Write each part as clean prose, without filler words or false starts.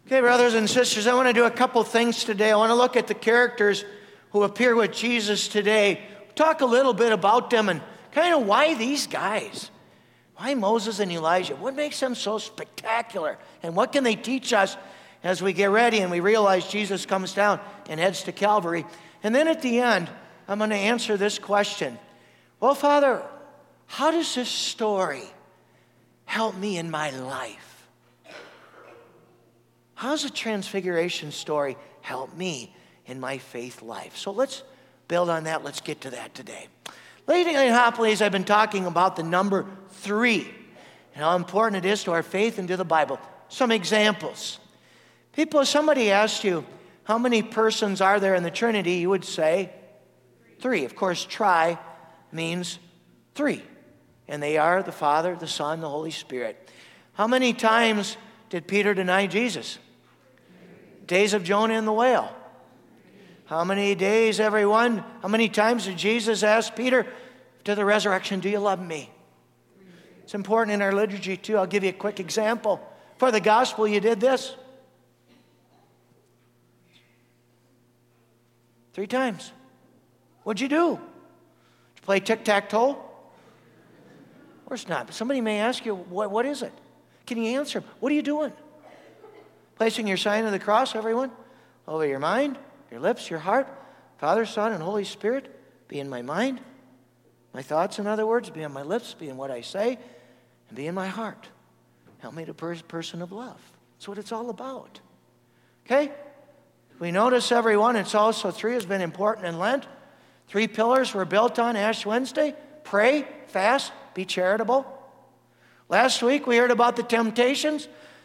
Okay, brothers and sisters, I want to do a couple things today. I want to look at the characters who appear with Jesus today, talk a little bit about them and kind of why these guys. Why Moses and Elijah? What makes them so spectacular? And what can they teach us as we get ready and we realize Jesus comes down and heads to Calvary? And then at the end, I'm going to answer this question. Well, Father, how does this story help me in my life? How does the Transfiguration story help me in my faith life? So let's build on that. Let's get to that today. Lately in Hopleys, I've been talking about the number 3 and how important it is to our faith and to the Bible. Some examples. People, if somebody asked you, how many persons are there in the Trinity, you would say 3. Of course, tri means 3. And they are the Father, the Son, the Holy Spirit. How many times did Peter deny Jesus? Days of Jonah and the whale. How many days, everyone? How many times did Jesus ask Peter to the resurrection, do you love me? It's important in our liturgy too. I'll give you a quick example. For the gospel, you did this. 3 times. What'd you do? Did you play tic-tac-toe? Of course not. But somebody may ask you, what is it? Can you answer? What are you doing? Placing your sign of the cross, everyone, over your mind, your lips, your heart. Father, Son, and Holy Spirit be in my mind. My thoughts, in other words, be on my lips, be in what I say, and be in my heart. Help me to be a person of love. That's what it's all about. Okay? We notice, everyone, it's also 3 has been important in Lent. 3 pillars were built on Ash Wednesday. Pray, fast, be charitable. Last week we heard about the temptations.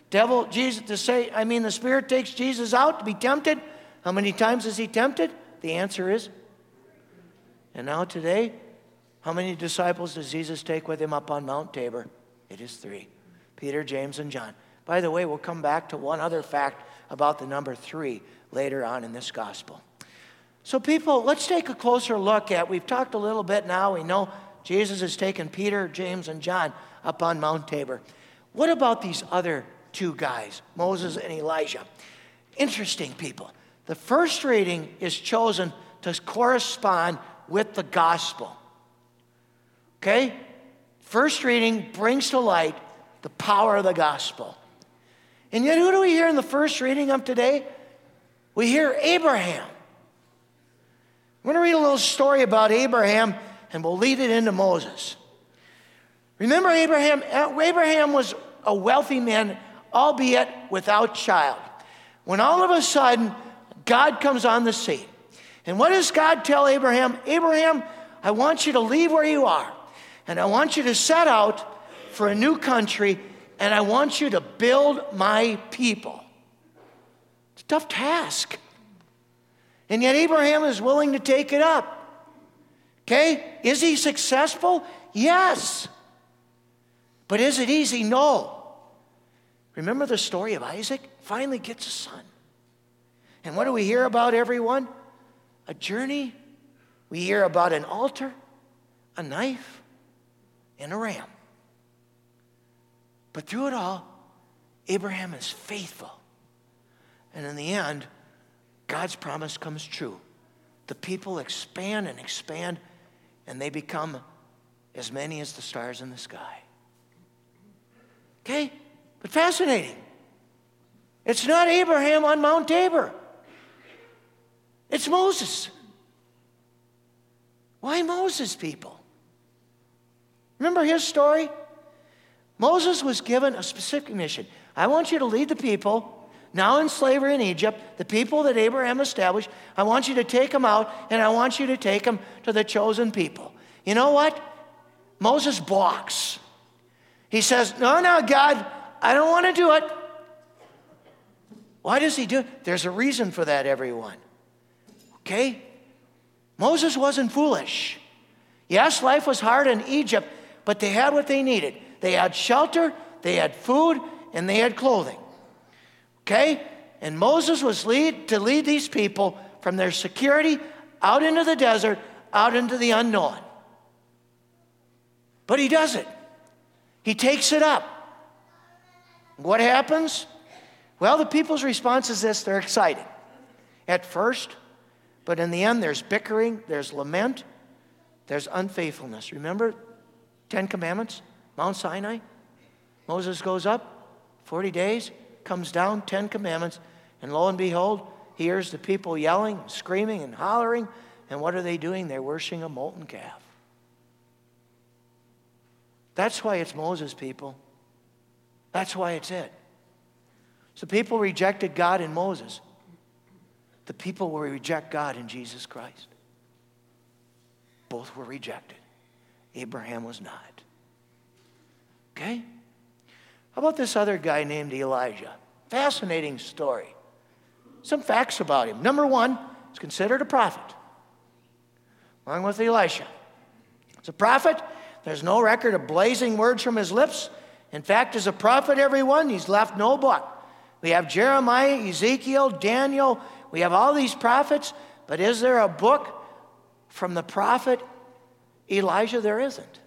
The Spirit takes Jesus out to be tempted. How many times is he tempted? The answer is. And now today, how many disciples does Jesus take with him up on Mount Tabor? It is 3. Peter, James, and John. By the way, we'll come back to one other fact about the number 3 later on in this gospel. So people, let's take a closer look at, we've talked a little bit now, we know Jesus has taken Peter, James, and John up on Mount Tabor. What about these other 2 guys, Moses and Elijah? Interesting, people. The first reading is chosen to correspond with the gospel. Okay? First reading brings to light the power of the gospel. And yet, who do we hear in the first reading of today? We hear Abraham. I'm going to read a little story about Abraham, and we'll lead it into Moses. Remember Abraham? Abraham was a wealthy man, albeit without child. When all of a sudden, God comes on the scene. And what does God tell Abraham? Abraham, I want you to leave where you are. And I want you to set out for a new country. And I want you to build my people. It's a tough task. And yet Abraham is willing to take it up. Okay? Is he successful? Yes. But is it easy? No. Remember the story of Isaac? Finally gets a son. And what do we hear about, everyone? A journey. We hear about an altar, a knife, and a ram. But through it all, Abraham is faithful. And in the end, God's promise comes true. The people expand and expand, and they become as many as the stars in the sky. Okay? But fascinating. It's not Abraham on Mount Tabor. It's Moses. Why Moses, people? Remember his story? Moses was given a specific mission. I want you to lead the people, now in slavery in Egypt, the people that Abraham established. I want you to take them out, and I want you to take them to the chosen people. You know what? Moses balks. He says, no, God, I don't want to do it. Why does he do it? There's a reason for that, everyone. Okay? Moses wasn't foolish. Yes, life was hard in Egypt, but they had what they needed. They had shelter, they had food, and they had clothing. Okay? And Moses was to lead these people from their security out into the desert, out into the unknown. But he does it. He takes it up. What happens? Well, the people's response is this. They're excited at first, but in the end, there's bickering, there's lament, there's unfaithfulness. Remember 10 Commandments, Mount Sinai? Moses goes up, 40 days, comes down, 10 Commandments, and lo and behold, he hears the people yelling, screaming, and hollering, and what are they doing? They're worshiping a molten calf. That's why it's Moses, people. That's why it's it. So people rejected God in Moses. The people will reject God in Jesus Christ. Both were rejected. Abraham was not. Okay? How about this other guy named Elijah? Fascinating story. Some facts about him. Number one, he's considered a prophet, along with Elisha. As a prophet, there's no record of blazing words from his lips. In fact, as a prophet, everyone, he's left no book. We have Jeremiah, Ezekiel, Daniel. We have all these prophets. But is there a book from the prophet Elijah? There isn't.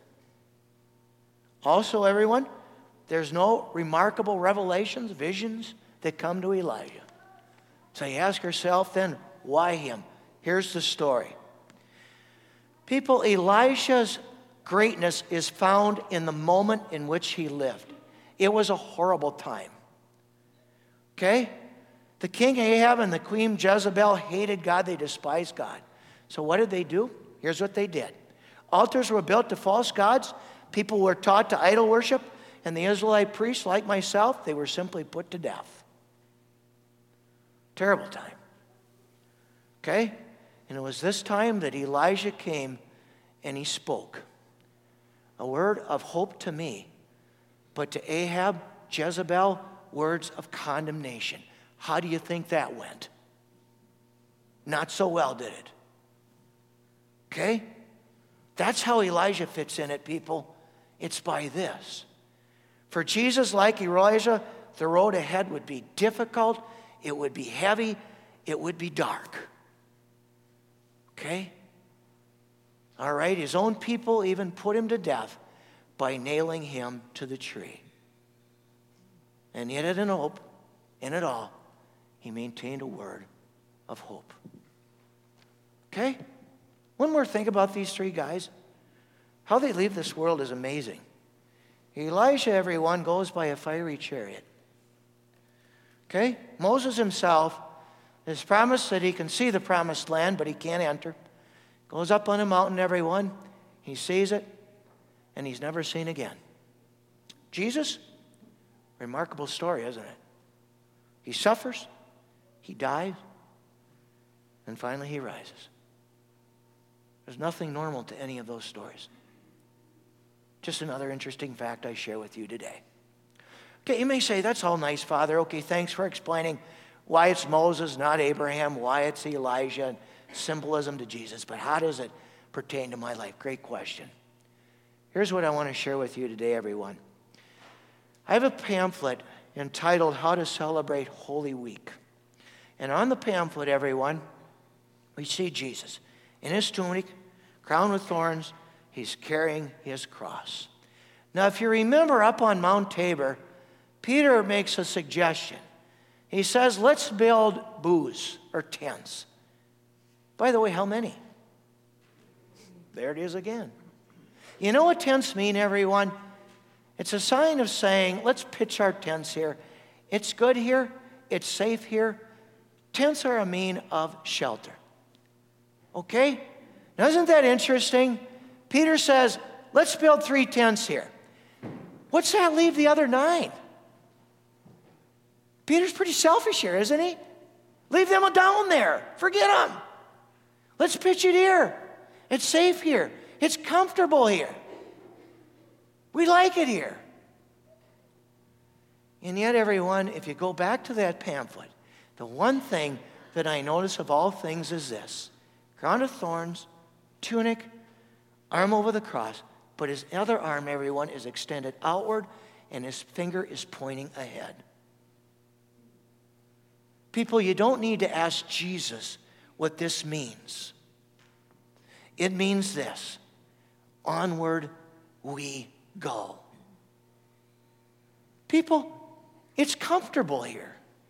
Also, everyone, there's no remarkable revelations, visions that come to Elijah. So you ask yourself then, why him? Here's the story. People, Elisha's greatness is found in the moment in which he lived. It was a horrible time. Okay? The king Ahab and the queen Jezebel hated God. They despised God. So what did they do? Here's what they did. Altars were built to false gods. People were taught to idol worship. And the Israelite priests, like myself, they were simply put to death. Terrible time. Okay? And it was this time that Elijah came and he spoke. A word of hope to me, but to Ahab, Jezebel, words of condemnation. How do you think that went? Not so well, did it? Okay? That's how Elijah fits in it, people. It's by this. For Jesus, like Elijah, the road ahead would be difficult, it would be heavy, it would be dark. Okay? All right, his own people even put him to death by nailing him to the tree. And yet in hope, in it all, he maintained a word of hope. Okay? One more thing about these three guys. How they leave this world is amazing. Elisha, everyone, goes by a fiery chariot. Okay? Moses himself is promised that he can see the promised land, but he can't enter. Goes up on a mountain, everyone. He sees it, and he's never seen again. Jesus, remarkable story, isn't it? He suffers, he dies, and finally he rises. There's nothing normal to any of those stories. Just another interesting fact I share with you today. Okay, you may say, that's all nice, Father. Okay, thanks for explaining why it's Moses, not Abraham, why it's Elijah, and symbolism to Jesus. But how does it pertain to my life? Great question. Here's what I want to share with you today, everyone. I have a pamphlet entitled How to Celebrate Holy Week. And on the pamphlet, everyone, we see Jesus in his tunic, crowned with thorns. He's carrying his cross. Now, if you remember up on Mount Tabor, Peter makes a suggestion. He says, let's build booths or tents. By the way, how many? There it is again. You know what tents mean, everyone? It's a sign of saying, let's pitch our tents here. It's good here. It's safe here. Tents are a mean of shelter. Okay? Now, isn't that interesting? Peter says, let's build 3 tents here. What's that leave the other 9? Peter's pretty selfish here, isn't he? Leave them down there. Forget them. Let's pitch it here. It's safe here. It's comfortable here. We like it here. And yet, everyone, if you go back to that pamphlet, the one thing that I notice of all things is this. Crown of thorns, tunic, arm over the cross, but his other arm, everyone, is extended outward, and his finger is pointing ahead. People, you don't need to ask Jesus what this means. It means this: onward we go. People, it's comfortable here.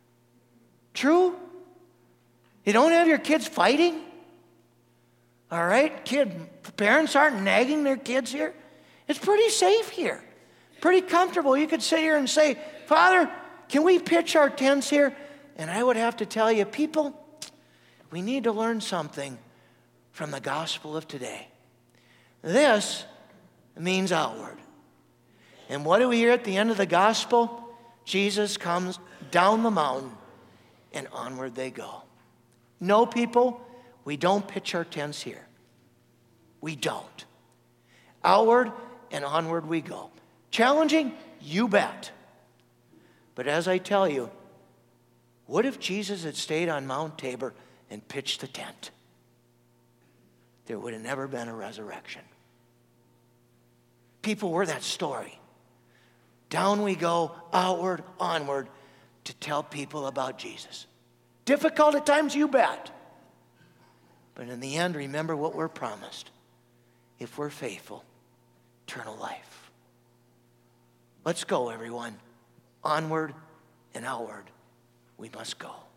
True? You don't have your kids fighting? All right? Parents aren't nagging their kids here. It's pretty safe here. Pretty comfortable. You could sit here and say, Father, can we pitch our tents here? And I would have to tell you, people, we need to learn something from the gospel of today. This means outward. And what do we hear at the end of the gospel? Jesus comes down the mountain and onward they go. No, people, we don't pitch our tents here. We don't. Outward and onward we go. Challenging? You bet. But as I tell you, what if Jesus had stayed on Mount Tabor and pitched the tent? There would have never been a resurrection. People, we're that story. Down we go, outward, onward, to tell people about Jesus. Difficult at times, you bet. But in the end, remember what we're promised. If we're faithful, eternal life. Let's go, everyone. Onward and outward, we must go.